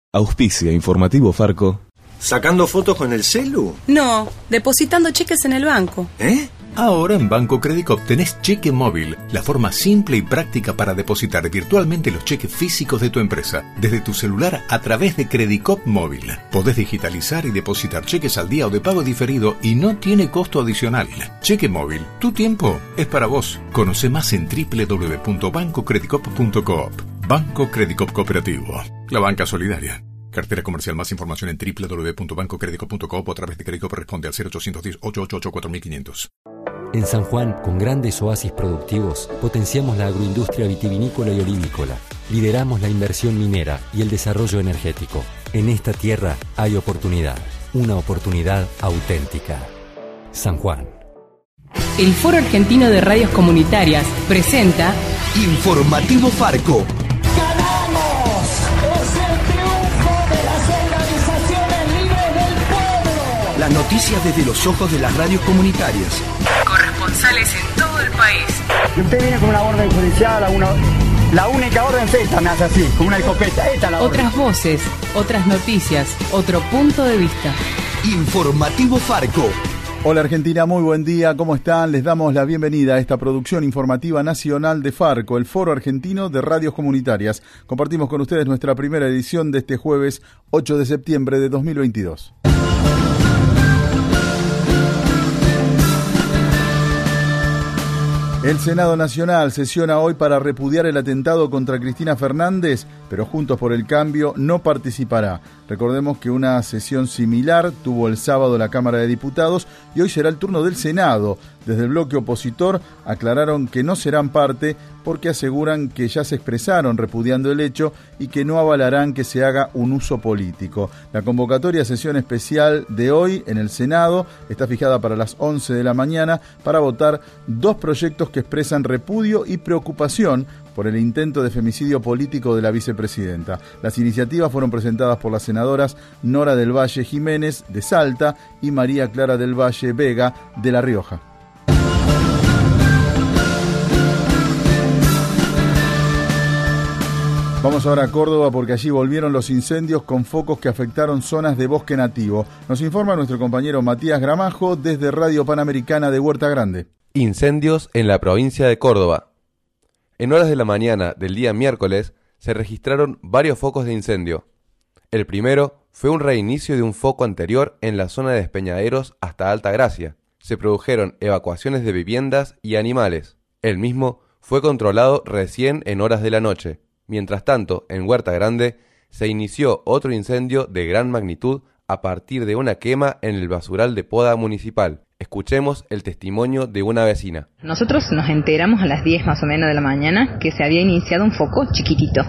Auspicia Informativo Farco. ¿Sacando fotos con el celu? No, depositando cheques en el banco. Ahora en Banco Credicop tenés cheque móvil, la forma simple y práctica para depositar virtualmente los cheques físicos de tu empresa, desde tu celular a través de Credicop Móvil. Podés digitalizar y depositar cheques al día o de pago diferido y no tiene costo adicional. Cheque móvil, tu tiempo es para vos. Conoce más en www.bancocredicop.coop. Banco Credicop Cooperativo, la banca solidaria. Cartera comercial. Más información en www.bancocredicop.coop o a través de Credicop. Responde al 0810-888-4500. En San Juan, con grandes oasis productivos, potenciamos la agroindustria vitivinícola y olivícola. Lideramos la inversión minera y el desarrollo energético. En esta tierra hay oportunidad, una oportunidad auténtica. San Juan. El Foro Argentino de Radios Comunitarias presenta Informativo Farco. ¡Ganamos! ¡Es el triunfo de las organizaciones libres del pueblo! Las noticias desde los ojos de las radios comunitarias. Corresponsales en todo el país. Y usted viene con una orden judicial, la única orden es esta, me hace así, con una escopeta. Esta es la orden. Otras voces, otras noticias, otro punto de vista. Informativo Farco. Hola Argentina, muy buen día, ¿cómo están? Les damos la bienvenida a esta producción informativa nacional de Farco, el Foro Argentino de Radios Comunitarias. Compartimos con ustedes nuestra primera edición de este jueves 8 de septiembre de 2022. El Senado Nacional sesiona hoy para repudiar el atentado contra Cristina Fernández, pero Juntos por el Cambio no participará. Recordemos que una sesión similar tuvo el sábado la Cámara de Diputados y hoy será el turno del Senado. Desde el bloque opositor aclararon que no serán parte porque aseguran que ya se expresaron repudiando el hecho y que no avalarán que se haga un uso político. La convocatoria a sesión especial de hoy en el Senado está fijada para las 11 de la mañana para votar dos proyectos que expresan repudio y preocupación por el intento de femicidio político de la vicepresidenta. Las iniciativas fueron presentadas por las senadoras Nora del Valle Jiménez de Salta y María Clara del Valle Vega de La Rioja. Vamos ahora a Córdoba porque allí volvieron los incendios con focos que afectaron zonas de bosque nativo. Nos informa nuestro compañero Matías Gramajo desde Radio Panamericana de Huerta Grande. Incendios en la provincia de Córdoba. En horas de la mañana del día miércoles se registraron varios focos de incendio. El primero fue un reinicio de un foco anterior en la zona de Despeñaderos hasta Alta Gracia. Se produjeron evacuaciones de viviendas y animales. El mismo fue controlado recién en horas de la noche. Mientras tanto, en Huerta Grande se inició otro incendio de gran magnitud a partir de una quema en el basural de poda municipal. Escuchemos el testimonio de una vecina. Nosotros nos enteramos a las 10 más o menos de la mañana que se había iniciado un foco chiquitito.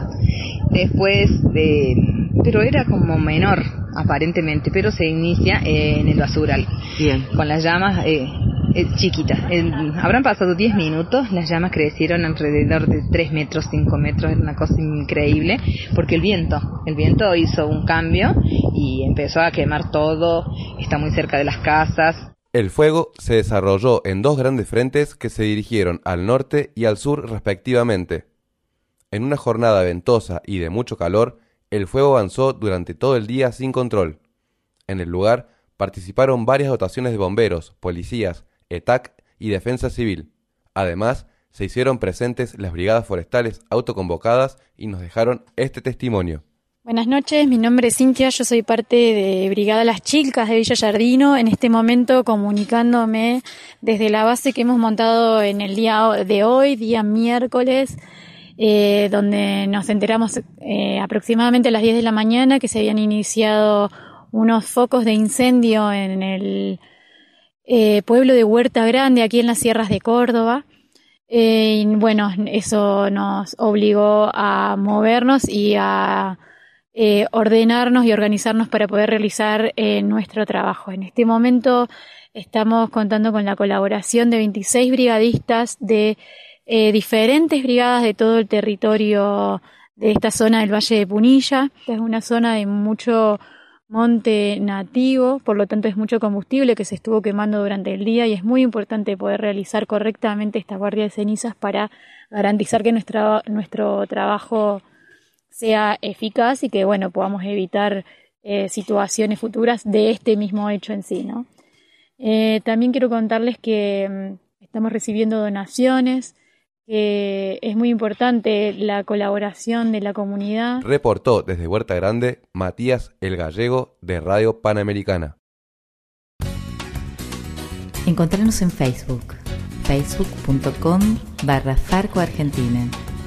Pero era como menor aparentemente, pero se inicia en el basural. Bien. Con las llamas chiquitas. Habrán pasado 10 minutos, las llamas crecieron alrededor de 3 metros, 5 metros, era una cosa increíble, porque el viento hizo un cambio y empezó a quemar todo, está muy cerca de las casas. El fuego se desarrolló en dos grandes frentes que se dirigieron al norte y al sur respectivamente. En una jornada ventosa y de mucho calor, el fuego avanzó durante todo el día sin control. En el lugar participaron varias dotaciones de bomberos, policías, ETAC y Defensa Civil. Además, se hicieron presentes las brigadas forestales autoconvocadas y nos dejaron este testimonio. Buenas noches, mi nombre es Cintia, yo soy parte de Brigada Las Chilcas de Villa Yardino, en este momento comunicándome desde la base que hemos montado en el día de hoy, día miércoles, donde nos enteramos aproximadamente a las 10 de la mañana que se habían iniciado unos focos de incendio en el pueblo de Huerta Grande, aquí en las sierras de Córdoba. Y bueno, eso nos obligó a movernos y a ordenarnos y organizarnos para poder realizar nuestro trabajo. En este momento estamos contando con la colaboración de 26 brigadistas de diferentes brigadas de todo el territorio de esta zona del Valle de Punilla. Esta es una zona de mucho monte nativo, por lo tanto es mucho combustible que se estuvo quemando durante el día y es muy importante poder realizar correctamente esta guardia de cenizas para garantizar que nuestro trabajo sea eficaz y que, podamos evitar situaciones futuras de este mismo hecho en sí, ¿no? También quiero contarles que estamos recibiendo donaciones, que es muy importante la colaboración de la comunidad. Reportó desde Huerta Grande Matías El Gallego de Radio Panamericana. Encontrarnos en Facebook, facebook.com/Farco Argentina.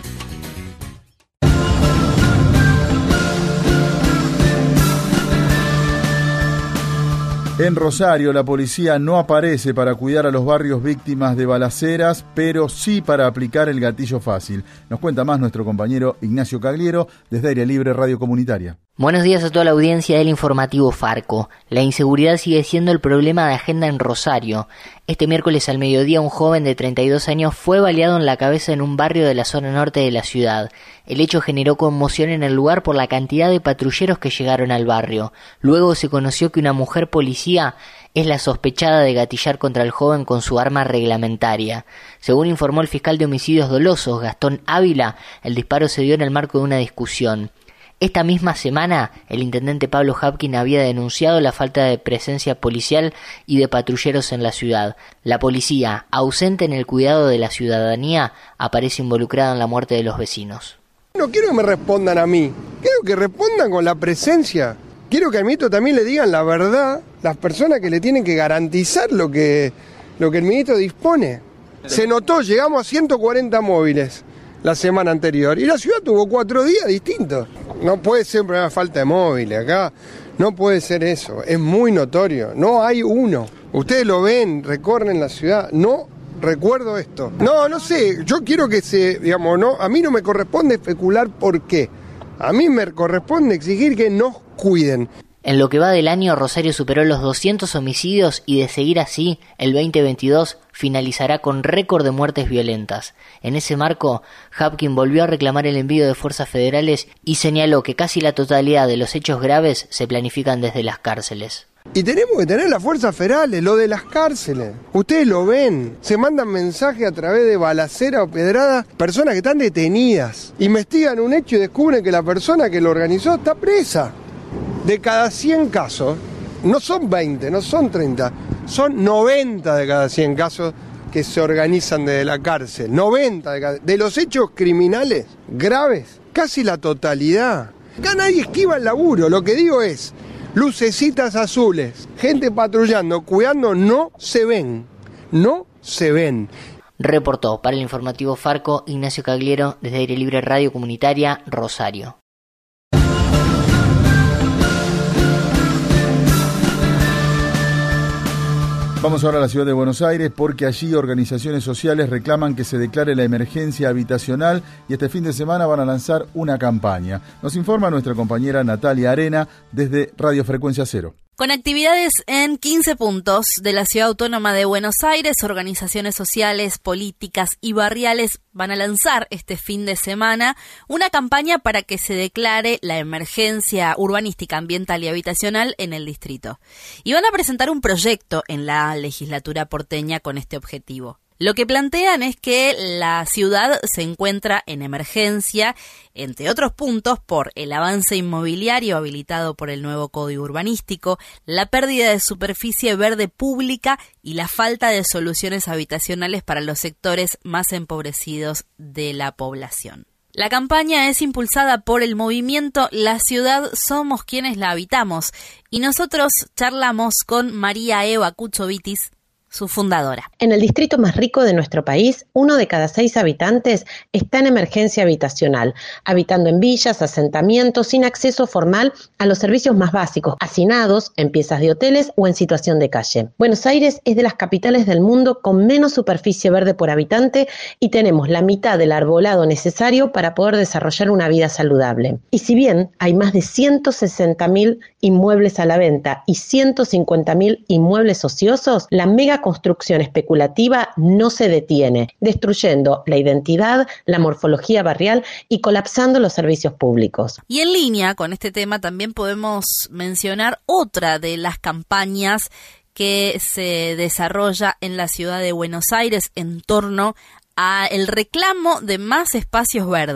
En Rosario, la policía no aparece para cuidar a los barrios víctimas de balaceras, pero sí para aplicar el gatillo fácil. Nos cuenta más nuestro compañero Ignacio Cagliero desde Aire Libre Radio Comunitaria. Buenos días a toda la audiencia del informativo Farco. La inseguridad sigue siendo el problema de agenda en Rosario. Este miércoles al mediodía un joven de 32 años fue baleado en la cabeza en un barrio de la zona norte de la ciudad. El hecho generó conmoción en el lugar por la cantidad de patrulleros que llegaron al barrio. Luego se conoció que una mujer policía es la sospechada de gatillar contra el joven con su arma reglamentaria. Según informó el fiscal de homicidios dolosos, Gastón Ávila, el disparo se dio en el marco de una discusión. Esta misma semana, el intendente Pablo Hapkin había denunciado la falta de presencia policial y de patrulleros en la ciudad. La policía, ausente en el cuidado de la ciudadanía, aparece involucrada en la muerte de los vecinos. No quiero que me respondan a mí, quiero que respondan con la presencia. Quiero que al ministro también le digan la verdad, las personas que le tienen que garantizar lo que el ministro dispone. Se notó, llegamos a 140 móviles la semana anterior y la ciudad tuvo 4 días distintos. No puede ser un problema de falta de móviles acá, no puede ser eso, es muy notorio, no hay uno. Ustedes lo ven, recorren la ciudad, no recuerdo esto. No sé, yo quiero que a mí no me corresponde especular por qué. A mí me corresponde exigir que nos cuiden. En lo que va del año, Rosario superó los 200 homicidios y de seguir así, el 2022 finalizará con récord de muertes violentas. En ese marco, Hapkin volvió a reclamar el envío de fuerzas federales y señaló que casi la totalidad de los hechos graves se planifican desde las cárceles. Y tenemos que tener las fuerzas federales, lo de las cárceles. Ustedes lo ven, se mandan mensajes a través de balacera o pedrada, personas que están detenidas. Investigan un hecho y descubren que la persona que lo organizó está presa. De cada 100 casos, no son 20, no son 30, son 90 de cada 100 casos que se organizan desde la cárcel. 90 de los hechos criminales graves, casi la totalidad. Acá nadie esquiva el laburo, lo que digo es, lucecitas azules, gente patrullando, cuidando, no se ven. Reportó para el informativo Farco Ignacio Cagliero desde Aire Libre Radio Comunitaria, Rosario. Vamos ahora a la ciudad de Buenos Aires porque allí organizaciones sociales reclaman que se declare la emergencia habitacional y este fin de semana van a lanzar una campaña. Nos informa nuestra compañera Natalia Arena desde Radio Frecuencia Cero. Con actividades en 15 puntos de la Ciudad Autónoma de Buenos Aires, organizaciones sociales, políticas y barriales van a lanzar este fin de semana una campaña para que se declare la emergencia urbanística, ambiental y habitacional en el distrito. Y van a presentar un proyecto en la legislatura porteña con este objetivo. Lo que plantean es que la ciudad se encuentra en emergencia, entre otros puntos, por el avance inmobiliario habilitado por el nuevo Código Urbanístico, la pérdida de superficie verde pública y la falta de soluciones habitacionales para los sectores más empobrecidos de la población. La campaña es impulsada por el movimiento La Ciudad Somos Quienes la Habitamos y nosotros charlamos con María Eva Kuchovitis, su fundadora. En el distrito más rico de nuestro país, 1 de cada 6 habitantes está en emergencia habitacional, habitando en villas, asentamientos, sin acceso formal a los servicios más básicos, hacinados, en piezas de hoteles o en situación de calle. Buenos Aires es de las capitales del mundo con menos superficie verde por habitante y tenemos la mitad del arbolado necesario para poder desarrollar una vida saludable. Y si bien hay más de 160.000 inmuebles a la venta y 150.000 inmuebles ociosos, la mega construcción especulativa no se detiene, destruyendo la identidad, la morfología barrial y colapsando los servicios públicos. Y en línea con este tema también podemos mencionar otra de las campañas que se desarrolla en la ciudad de Buenos Aires en torno a el reclamo de más espacios verdes.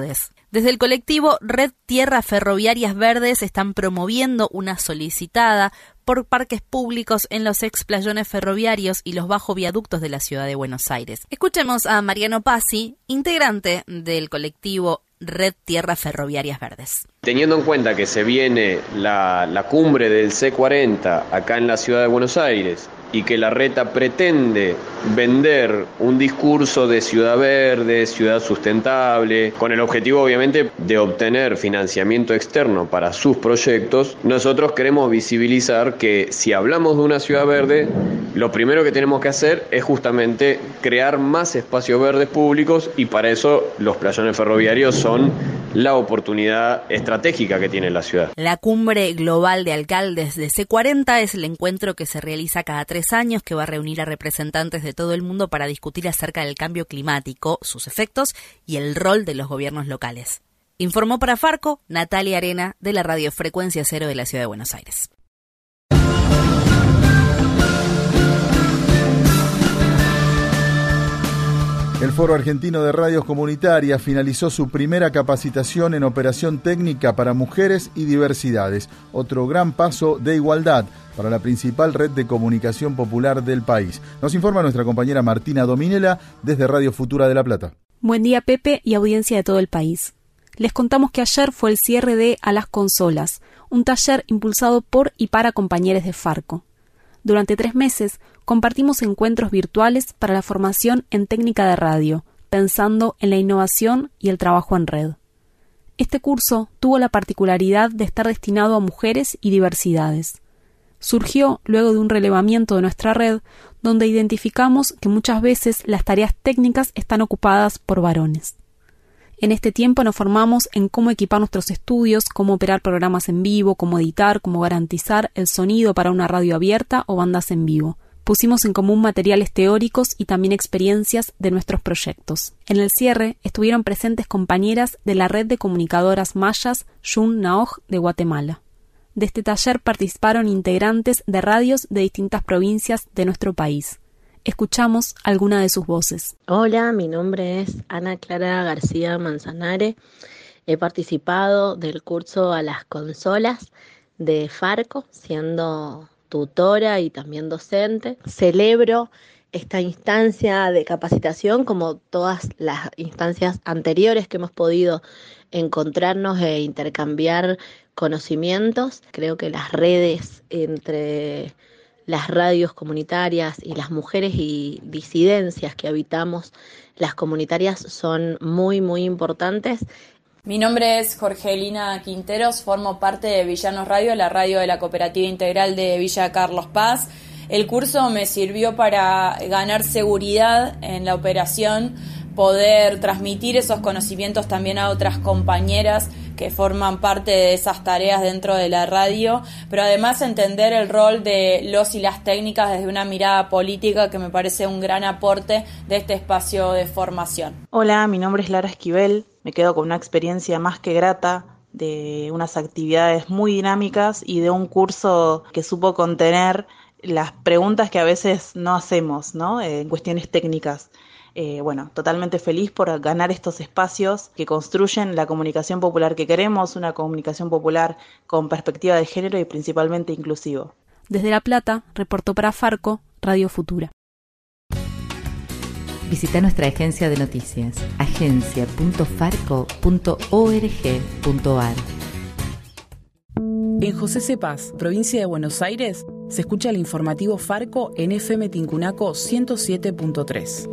Desde el colectivo Red Tierra Ferroviarias Verdes están promoviendo una solicitada por parques públicos en los explayones ferroviarios y los bajoviaductos de la ciudad de Buenos Aires. Escuchemos a Mariano Pazzi, integrante del colectivo Red Tierra Ferroviarias Verdes. Teniendo en cuenta que se viene la cumbre del C40 acá en la ciudad de Buenos Aires y que la reta pretende vender un discurso de ciudad verde, ciudad sustentable, con el objetivo obviamente de obtener financiamiento externo para sus proyectos, nosotros queremos visibilizar que si hablamos de una ciudad verde, lo primero que tenemos que hacer es justamente crear más espacios verdes públicos, y para eso los playones ferroviarios son la oportunidad estratégica que tiene la ciudad. La Cumbre Global de Alcaldes de C40 es el encuentro que se realiza cada 3 años, que va a reunir a representantes de todo el mundo para discutir acerca del cambio climático, sus efectos y el rol de los gobiernos locales. Informó para Farco Natalia Arena, de la Radio Frecuencia Cero de la Ciudad de Buenos Aires. El Foro Argentino de Radios Comunitarias finalizó su primera capacitación en operación técnica para mujeres y diversidades, otro gran paso de igualdad para la principal red de comunicación popular del país. Nos informa nuestra compañera Martina Dominela desde Radio Futura de La Plata. Buen día, Pepe, y audiencia de todo el país. Les contamos que ayer fue el cierre de A las Consolas, un taller impulsado por y para compañeros de Farco. Durante 3 meses compartimos encuentros virtuales para la formación en técnica de radio, pensando en la innovación y el trabajo en red. Este curso tuvo la particularidad de estar destinado a mujeres y diversidades. Surgió luego de un relevamiento de nuestra red, donde identificamos que muchas veces las tareas técnicas están ocupadas por varones. En este tiempo nos formamos en cómo equipar nuestros estudios, cómo operar programas en vivo, cómo editar, cómo garantizar el sonido para una radio abierta o bandas en vivo. Pusimos en común materiales teóricos y también experiencias de nuestros proyectos. En el cierre estuvieron presentes compañeras de la red de comunicadoras mayas Yun Naoj de Guatemala. De este taller participaron integrantes de radios de distintas provincias de nuestro país. Escuchamos alguna de sus voces. Hola, mi nombre es Ana Clara García Manzanare. He participado del curso A las Consolas de Farco, siendo tutora y también docente. Celebro esta instancia de capacitación, como todas las instancias anteriores que hemos podido encontrarnos e intercambiar conocimientos. Creo que las redes entre las radios comunitarias y las mujeres y disidencias que habitamos las comunitarias son muy, muy importantes. Mi nombre es Jorgelina Quinteros, formo parte de Villanos Radio, la radio de la Cooperativa Integral de Villa Carlos Paz. El curso me sirvió para ganar seguridad en la operación, poder transmitir esos conocimientos también a otras compañeras que forman parte de esas tareas dentro de la radio, pero además entender el rol de los y las técnicas desde una mirada política, que me parece un gran aporte de este espacio de formación. Hola, mi nombre es Lara Esquivel, me quedo con una experiencia más que grata de unas actividades muy dinámicas y de un curso que supo contener las preguntas que a veces no hacemos, ¿no? En cuestiones técnicas. Totalmente feliz por ganar estos espacios que construyen la comunicación popular que queremos, una comunicación popular con perspectiva de género y principalmente inclusivo. Desde La Plata, reportó para Farco, Radio Futura. Visita nuestra agencia de noticias, agencia.farco.org.ar. En José C. Paz, provincia de Buenos Aires, se escucha el informativo Farco en FM Tincunaco 107.3.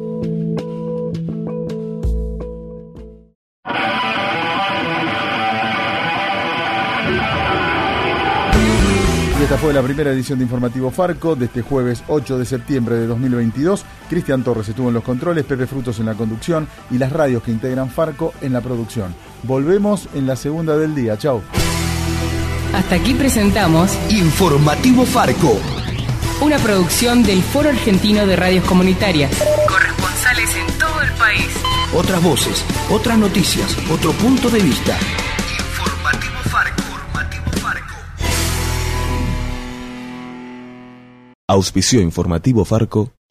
Y esta fue la primera edición de Informativo Farco de este jueves 8 de septiembre de 2022. Cristian Torres estuvo en los controles, Pepe Frutos en la conducción y las radios que integran Farco en la producción. Volvemos en la segunda del día. Chau. Hasta aquí presentamos Informativo Farco, una producción del Foro Argentino de Radios Comunitarias. Corresponsales en todo el país. Otras voces, otras noticias, otro punto de vista. Informativo Farco. Auspició Informativo Farco.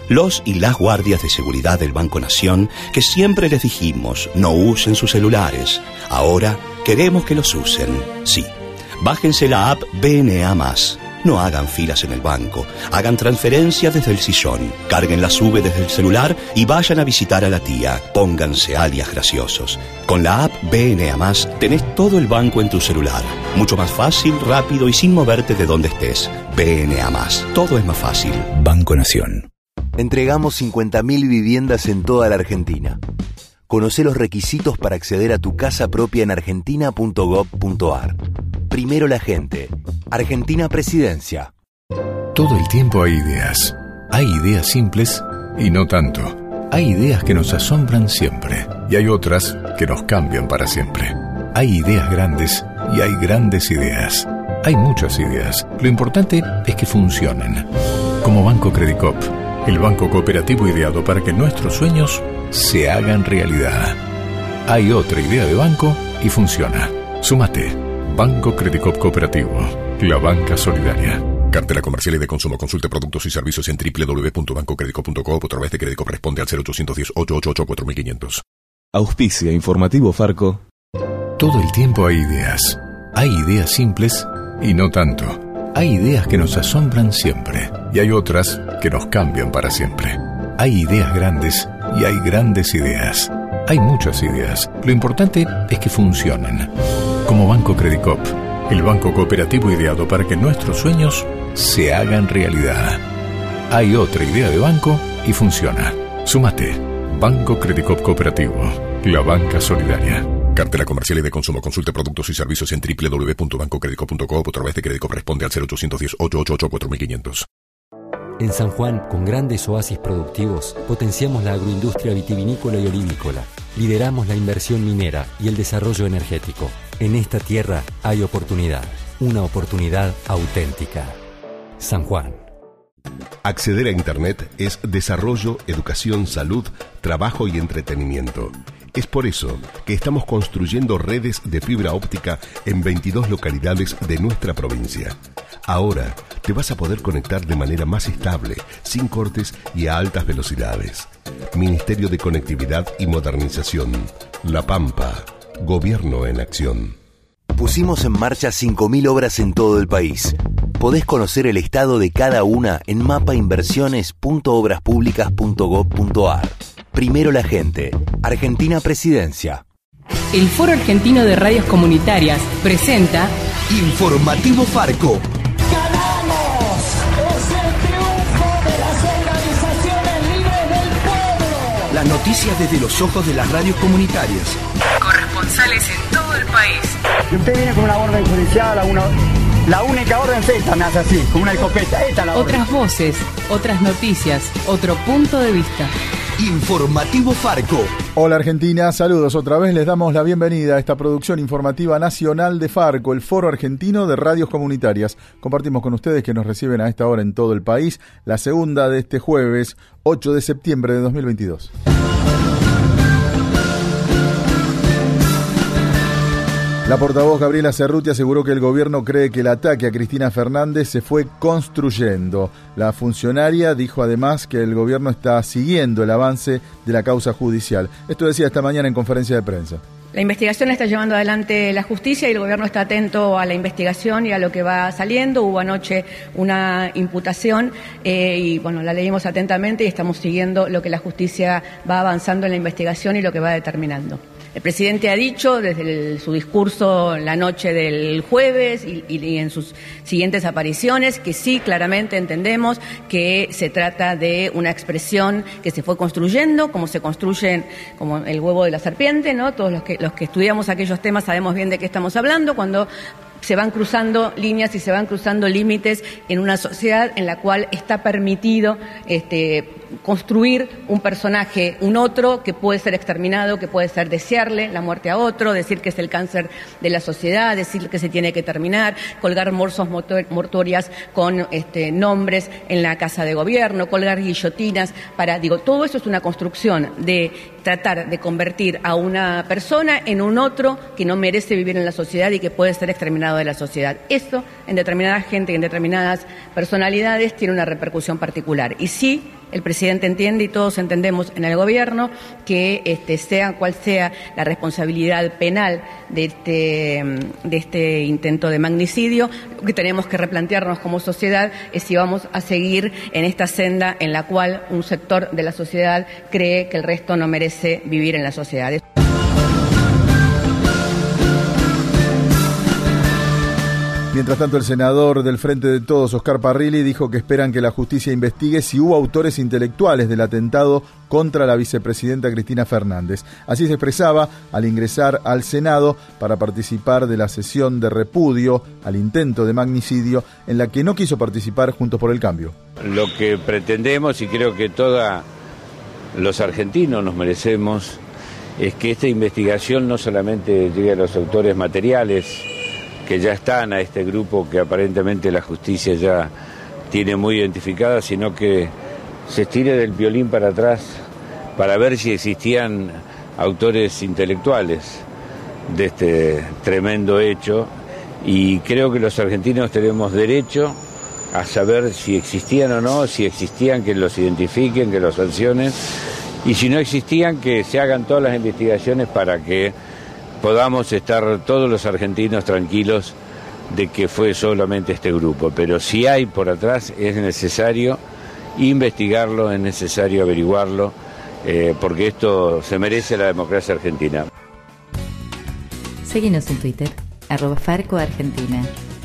los y las guardias de seguridad del Banco Nación, que siempre les dijimos no usen sus celulares. Ahora queremos que los usen. Sí, bájense la app BNA+. No hagan filas en el banco, hagan transferencias desde el sillón, carguen la SUBE desde el celular y vayan a visitar a la tía. Pónganse alias graciosos. Con la app BNA+, tenés todo el banco en tu celular. Mucho más fácil, rápido y sin moverte de donde estés. BNA+, todo es más fácil. Banco Nación. Entregamos 50.000 viviendas en toda la Argentina. Conocé los requisitos para acceder a tu casa propia en argentina.gov.ar. Primero la gente. Argentina Presidencia. Todo el tiempo hay ideas. Hay ideas simples y no tanto. Hay ideas que nos asombran siempre y hay otras que nos cambian para siempre. Hay ideas grandes y hay grandes ideas. Hay muchas ideas. Lo importante es que funcionen. Como Banco Credicop, el banco cooperativo ideado para que nuestros sueños se hagan realidad. Hay otra idea de banco y funciona. Súmate. Banco Credicop Cooperativo, la banca solidaria. Cartela comercial y de consumo. Consulte productos y servicios en www.bancocredico.com o a través de Credicop. Responde al 0810-888-4500. Auspicia Informativo Farco. Todo el tiempo hay ideas. Hay ideas simples y no tanto. Hay ideas que nos asombran siempre y hay otras que nos cambian para siempre. Hay ideas grandes y hay grandes ideas. Hay muchas ideas. Lo importante es que funcionen. Como Banco Credicop, el banco cooperativo ideado para que nuestros sueños se hagan realidad. Hay otra idea de banco y funciona. Súmate. Banco Credicop Cooperativo, la banca solidaria. Cartela comercial y de consumo. Consulte productos y servicios en www.bancocredico.com o a través de Credicop. Responde al 0810-888-4500. En San Juan, con grandes oasis productivos, potenciamos la agroindustria vitivinícola y olivícola. Lideramos la inversión minera y el desarrollo energético. En esta tierra hay oportunidad, una oportunidad auténtica. San Juan. Acceder a Internet es desarrollo, educación, salud, trabajo y entretenimiento. Es por eso que estamos construyendo redes de fibra óptica en 22 localidades de nuestra provincia. Ahora te vas a poder conectar de manera más estable, sin cortes y a altas velocidades. Ministerio de Conectividad y Modernización. La Pampa. Gobierno en acción. Pusimos en marcha 5.000 obras en todo el país. Podés conocer el estado de cada una en mapainversiones.obraspublicas.gov.ar. Primero la gente. Argentina Presidencia. El Foro Argentino de Radios Comunitarias presenta Informativo Farco. ¡Ganamos! ¡Es el triunfo de las organizaciones libres del pueblo! Las noticias desde los ojos de las radios comunitarias. Corresponsales en todo el país. Y usted viene con una orden judicial, la única orden es esta, me hace así, con una escopeta. Esta es la orden. Otras voces, otras noticias, otro punto de vista. Informativo Farco. Hola Argentina, saludos otra vez, les damos la bienvenida a esta producción informativa nacional de Farco, el Foro Argentino de Radios Comunitarias. Compartimos con ustedes que nos reciben a esta hora en todo el país, la segunda de este jueves, 8 de septiembre de 2022. La portavoz Gabriela Cerruti aseguró que el gobierno cree que el ataque a Cristina Fernández se fue construyendo. La funcionaria dijo además que el gobierno está siguiendo el avance de la causa judicial. Esto decía esta mañana en conferencia de prensa. La investigación la está llevando adelante la justicia y el gobierno está atento a la investigación y a lo que va saliendo. Hubo anoche una imputación y bueno, la leímos atentamente y estamos siguiendo lo que la justicia va avanzando en la investigación y lo que va determinando. El presidente ha dicho desde su discurso la noche del jueves y en sus siguientes apariciones que sí, claramente entendemos que se trata de una expresión que se fue construyendo, como se construyen como el huevo de la serpiente, ¿no? Todos los que estudiamos aquellos temas sabemos bien de qué estamos hablando, cuando se van cruzando líneas y se van cruzando límites en una sociedad en la cual está permitido construir un personaje, un otro que puede ser exterminado, que puede ser desearle la muerte a otro, decir que es el cáncer de la sociedad, decir que se tiene que terminar, colgar morsos mortuorias con nombres en la casa de gobierno, colgar guillotinas todo eso es una construcción de tratar de convertir a una persona en un otro que no merece vivir en la sociedad y que puede ser exterminado de la sociedad. Eso en determinada gente y en determinadas personalidades tiene una repercusión particular. Y sí, El presidente entiende y todos entendemos en el gobierno que sea cual sea la responsabilidad penal de este intento de magnicidio, lo que tenemos que replantearnos como sociedad es si vamos a seguir en esta senda en la cual un sector de la sociedad cree que el resto no merece vivir en la sociedad. Mientras tanto, el senador del Frente de Todos, Oscar Parrilli, dijo que esperan que la justicia investigue si hubo autores intelectuales del atentado contra la vicepresidenta Cristina Fernández. Así se expresaba al ingresar al Senado para participar de la sesión de repudio al intento de magnicidio en la que no quiso participar Juntos por el Cambio. Lo que pretendemos, y creo que todos los argentinos nos merecemos, es que esta investigación no solamente llegue a los autores materiales, que ya están a este grupo que aparentemente la justicia ya tiene muy identificada, sino que se estire del violín para atrás para ver si existían autores intelectuales de este tremendo hecho, y creo que los argentinos tenemos derecho a saber si existían o no, si existían que los identifiquen, que los sancionen, y si no existían que se hagan todas las investigaciones para que podamos estar todos los argentinos tranquilos de que fue solamente este grupo. Pero si hay por atrás, es necesario investigarlo, es necesario averiguarlo, porque esto se merece la democracia argentina. Seguinos en Twitter, @FarcoArgentina.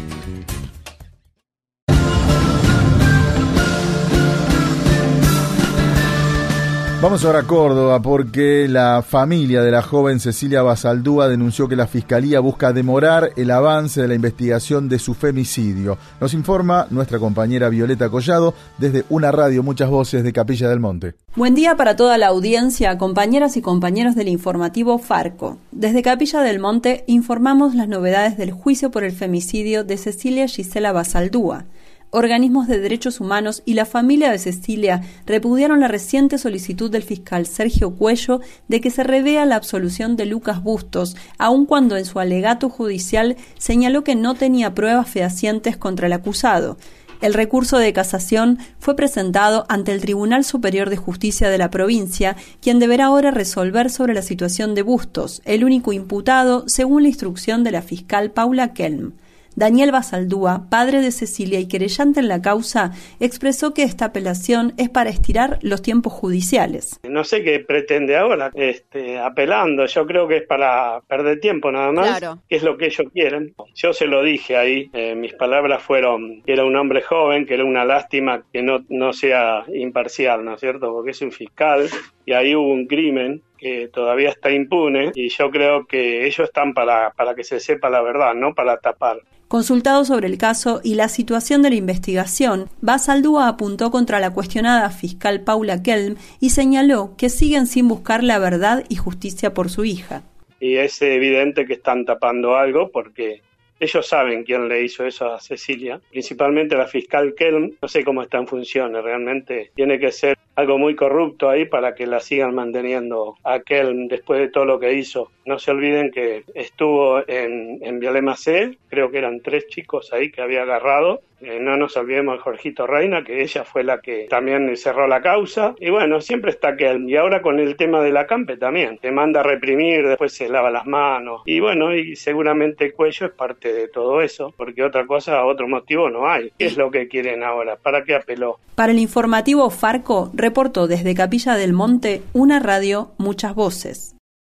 Vamos ahora a Córdoba porque la familia de la joven Cecilia Basaldúa denunció que la Fiscalía busca demorar el avance de la investigación de su femicidio. Nos informa nuestra compañera Violeta Collado desde una radio Muchas Voces de Capilla del Monte. Buen día para toda la audiencia, compañeras y compañeros del informativo Farco. Desde Capilla del Monte informamos las novedades del juicio por el femicidio de Cecilia Gisela Basaldúa. Organismos de derechos humanos y la familia de Cecilia repudiaron la reciente solicitud del fiscal Sergio Cuello de que se revea la absolución de Lucas Bustos, aun cuando en su alegato judicial señaló que no tenía pruebas fehacientes contra el acusado. El recurso de casación fue presentado ante el Tribunal Superior de Justicia de la provincia, quien deberá ahora resolver sobre la situación de Bustos, el único imputado según la instrucción de la fiscal Paula Kelm. Daniel Basaldúa, padre de Cecilia y querellante en la causa, expresó que esta apelación es para estirar los tiempos judiciales. No sé qué pretende ahora, apelando. Yo creo que es para perder tiempo nada más, claro. Que es lo que ellos quieren. Yo se lo dije ahí, mis palabras fueron que era un hombre joven, que era una lástima que no sea imparcial, ¿no es cierto? Porque es un fiscal y ahí hubo un crimen que todavía está impune y yo creo que ellos están para que se sepa la verdad, no para tapar. Consultado sobre el caso y la situación de la investigación, Basaldúa apuntó contra la cuestionada fiscal Paula Kelm y señaló que siguen sin buscar la verdad y justicia por su hija. Y es evidente que están tapando algo porque ellos saben quién le hizo eso a Cecilia, principalmente la fiscal Kelm. No sé cómo está en funciones, realmente tiene que ser algo muy corrupto ahí para que la sigan manteniendo a Kelm después de todo lo que hizo. No se olviden que estuvo en Violema C, creo que eran 3 chicos ahí que había agarrado. No nos olvidemos de Jorgito Reina, que ella fue la que también cerró la causa. Y bueno, siempre está Kelm. Y ahora con el tema de la Campe también. Te manda a reprimir, después se lava las manos. Y bueno, y seguramente Cuello es parte de todo eso, porque otra cosa, otro motivo no hay. ¿Qué es lo que quieren ahora? ¿Para qué apeló? Para el informativo Farco, reportó desde Capilla del Monte, una radio Muchas Voces.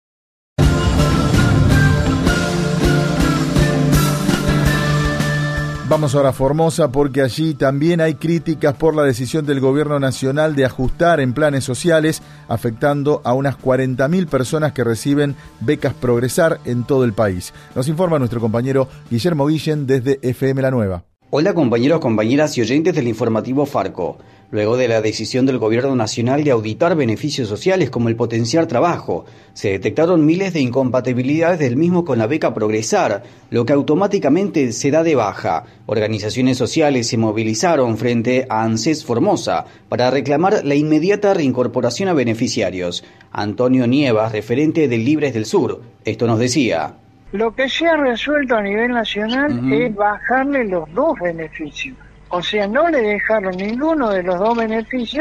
Vamos ahora a Formosa porque allí también hay críticas por la decisión del gobierno nacional de ajustar en planes sociales, afectando a unas 40.000 personas que reciben becas Progresar en todo el país. Nos informa nuestro compañero Guillermo Guillén desde FM La Nueva. Hola compañeros, compañeras y oyentes del informativo Farco. Luego de la decisión del Gobierno Nacional de auditar beneficios sociales como el potenciar trabajo, se detectaron miles de incompatibilidades del mismo con la beca Progresar, lo que automáticamente se da de baja. Organizaciones sociales se movilizaron frente a ANSES Formosa para reclamar la inmediata reincorporación a beneficiarios. Antonio Nievas, referente de Libres del Sur, esto nos decía. Lo que se ha resuelto a nivel nacional es bajarle los 2 beneficios. O sea, no le dejaron ninguno de los 2 beneficios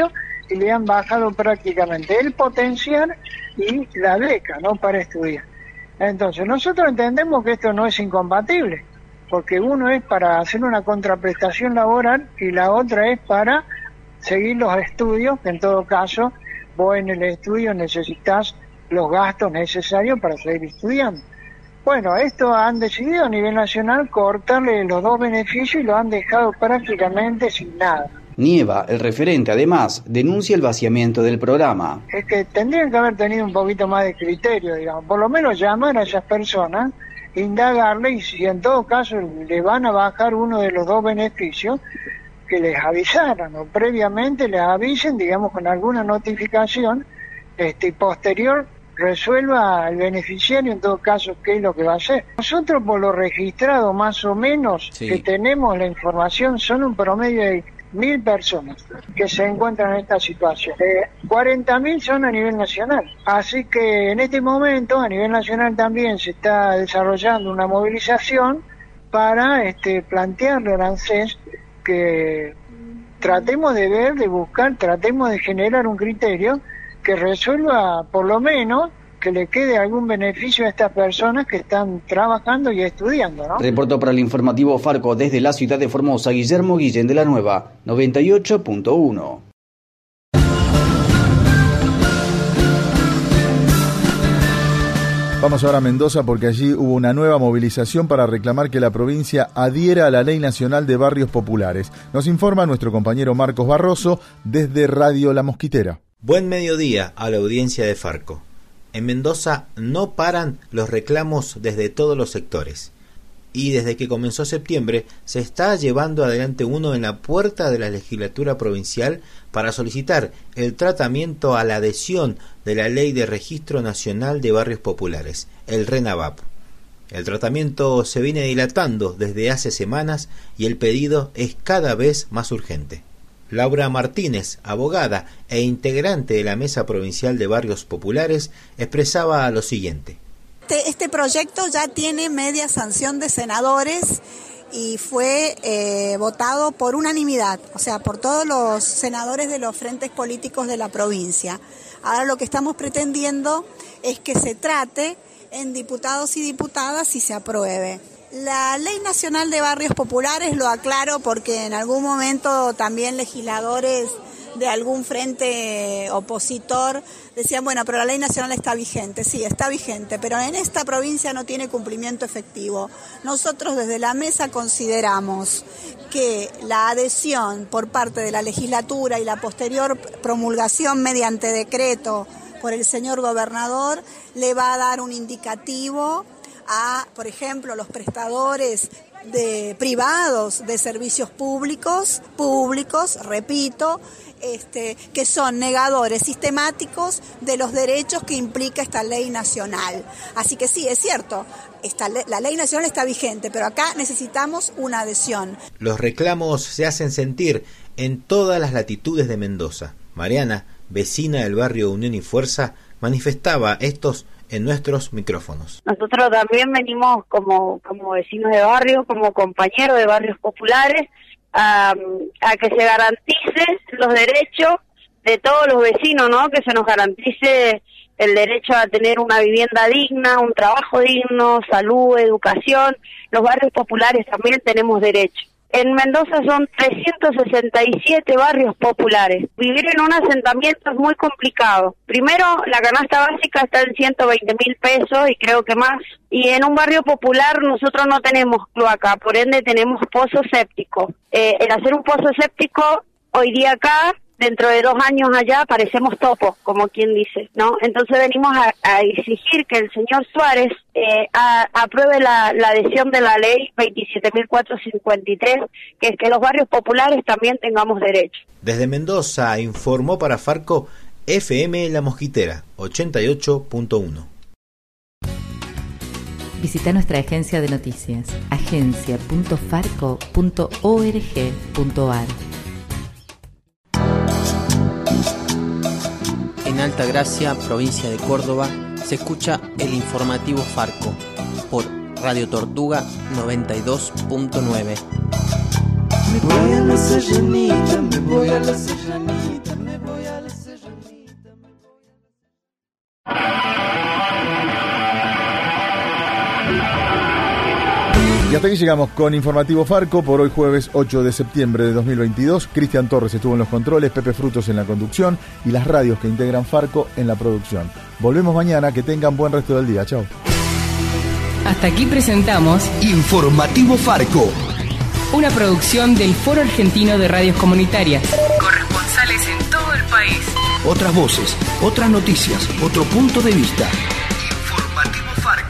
y le han bajado prácticamente el potencial y la beca, ¿no?, para estudiar. Entonces, nosotros entendemos que esto no es incompatible, porque uno es para hacer una contraprestación laboral y la otra es para seguir los estudios, que en todo caso vos en el estudio necesitas los gastos necesarios para seguir estudiando. Bueno, esto han decidido a nivel nacional cortarle los dos beneficios y lo han dejado prácticamente sin nada. Nieva, el referente, además, denuncia el vaciamiento del programa. Es que tendrían que haber tenido un poquito más de criterio, digamos, por lo menos llamar a esas personas, indagarle, y si en todo caso le van a bajar uno de los dos beneficios, que les avisaran o previamente les avisen, digamos, con alguna notificación, y posterior resuelva el beneficiario en todo caso qué es lo que va a hacer. Nosotros, por lo registrado más o menos, que tenemos la información, son un promedio de 1.000 personas que se encuentran en esta situación. 40.000 son a nivel nacional. Así que en este momento a nivel nacional también se está desarrollando una movilización para plantearle al ANSES que tratemos de ver, de buscar, tratemos de generar un criterio que resuelva, por lo menos, que le quede algún beneficio a estas personas que están trabajando y estudiando, ¿no? Reportó para el informativo Farco desde la ciudad de Formosa, Guillermo Guillén de la Nueva, 98.1. Vamos ahora a Mendoza porque allí hubo una nueva movilización para reclamar que la provincia adhiera a la Ley Nacional de Barrios Populares. Nos informa nuestro compañero Marcos Barroso desde Radio La Mosquitera. Buen mediodía a la audiencia de Farco. En Mendoza no paran los reclamos desde todos los sectores. Y desde que comenzó septiembre se está llevando adelante uno en la puerta de la legislatura provincial para solicitar el tratamiento a la adhesión de la Ley de Registro Nacional de Barrios Populares, el RENAVAP. El tratamiento se viene dilatando desde hace semanas y el pedido es cada vez más urgente. Laura Martínez, abogada e integrante de la Mesa Provincial de Barrios Populares, expresaba lo siguiente. Este proyecto ya tiene media sanción de senadores y fue votado por unanimidad, o sea, por todos los senadores de los frentes políticos de la provincia. Ahora lo que estamos pretendiendo es que se trate en diputados y diputadas y se apruebe. La Ley Nacional de Barrios Populares, lo aclaro porque en algún momento también legisladores de algún frente opositor decían, bueno, pero la Ley Nacional está vigente. Sí, está vigente, pero en esta provincia no tiene cumplimiento efectivo. Nosotros desde la mesa consideramos que la adhesión por parte de la legislatura y la posterior promulgación mediante decreto por el señor gobernador le va a dar un indicativo a, por ejemplo, los prestadores privados de servicios públicos, repito, que son negadores sistemáticos de los derechos que implica esta ley nacional. Así que sí, es cierto, la ley nacional está vigente, pero acá necesitamos una adhesión. Los reclamos se hacen sentir en todas las latitudes de Mendoza. Mariana, vecina del barrio Unión y Fuerza, manifestaba estos en nuestros micrófonos. Nosotros también venimos como vecinos de barrio, como compañeros de barrios populares, a que se garanticen los derechos de todos los vecinos, ¿no? Que se nos garantice el derecho a tener una vivienda digna, un trabajo digno, salud, educación. Los barrios populares también tenemos derecho. En Mendoza son 367 barrios populares. Vivir en un asentamiento es muy complicado. Primero, la canasta básica está en 120.000 pesos y creo que más. Y en un barrio popular nosotros no tenemos cloaca, por ende tenemos pozo séptico. El hacer un pozo séptico hoy día acá, dentro de 2 años allá, parecemos topos, como quien dice, ¿no? Entonces venimos a exigir que el señor Suárez apruebe la adhesión de la ley 27.453, que es que los barrios populares también tengamos derecho. Desde Mendoza informó para Farco FM La Mosquitera, 88.1. Visita nuestra agencia de noticias, agencia.farco.org.ar. En Altagracia, provincia de Córdoba, se escucha el informativo Farco por Radio Tortuga 92.9. Me voy a la serranita, me voy a la serranita, me voy a la Y hasta aquí llegamos con Informativo Farco por hoy jueves 8 de septiembre de 2022. Cristian Torres estuvo en los controles, Pepe Frutos en la conducción y las radios que integran Farco en la producción. Volvemos mañana, que tengan buen resto del día. Chao. Hasta aquí presentamos Informativo Farco, una producción del Foro Argentino de Radios Comunitarias. Corresponsales en todo el país. otras voces, otras noticias, otro punto de vista. Informativo Farco.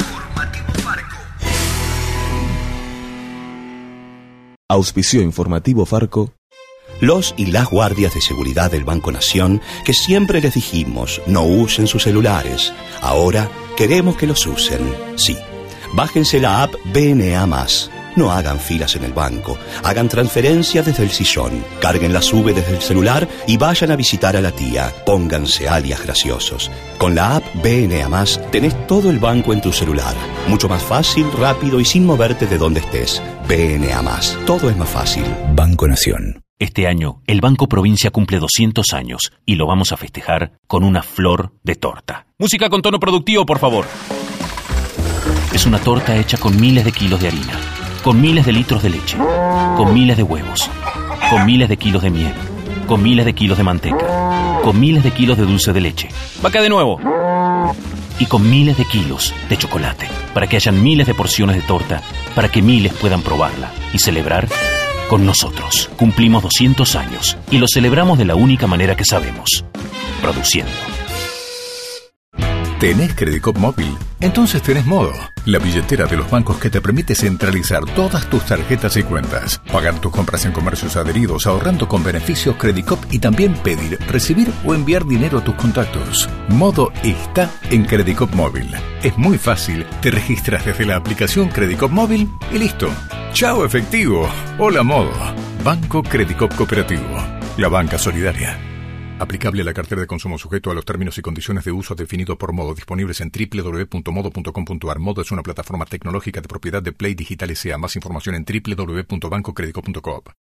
Auspició Informativo Farco. Los y las guardias de seguridad del Banco Nación, que siempre les dijimos no usen sus celulares, ahora queremos que los usen. Sí, bájense la app BNA+. No hagan filas en el banco, hagan transferencias desde el sillón, carguen la SUBE desde el celular y vayan a visitar a la tía. Pónganse alias graciosos. Con la app BNA+, tenés todo el banco en tu celular. Mucho más fácil, rápido y sin moverte de donde estés. BNA+, todo es más fácil. Banco Nación. Este año, el Banco Provincia cumple 200 años y lo vamos a festejar con una flor de torta. Música con tono productivo, por favor. Es una torta hecha con miles de kilos de harina, con miles de litros de leche, con miles de huevos, con miles de kilos de miel, con miles de kilos de manteca, con miles de kilos de dulce de leche. ¡Vaca de nuevo! Y con miles de kilos de chocolate, para que hayan miles de porciones de torta, para que miles puedan probarla y celebrar con nosotros. Cumplimos 200 años y lo celebramos de la única manera que sabemos, produciendo. ¿Tenés Credicop Móvil? Entonces tenés Modo, la billetera de los bancos que te permite centralizar todas tus tarjetas y cuentas, pagar tus compras en comercios adheridos, ahorrando con beneficios Credicop y también pedir, recibir o enviar dinero a tus contactos. Modo está en Credicop Móvil. Es muy fácil, te registras desde la aplicación Credicop Móvil y listo. ¡Chao efectivo! Hola Modo. Banco Credicop Cooperativo. La banca solidaria. Aplicable a la cartera de consumo sujeto a los términos y condiciones de uso definidos por Modo, disponibles en www.modo.com.ar. Modo es una plataforma tecnológica de propiedad de Play Digital S.A. Más información en www.bancocredico.coop.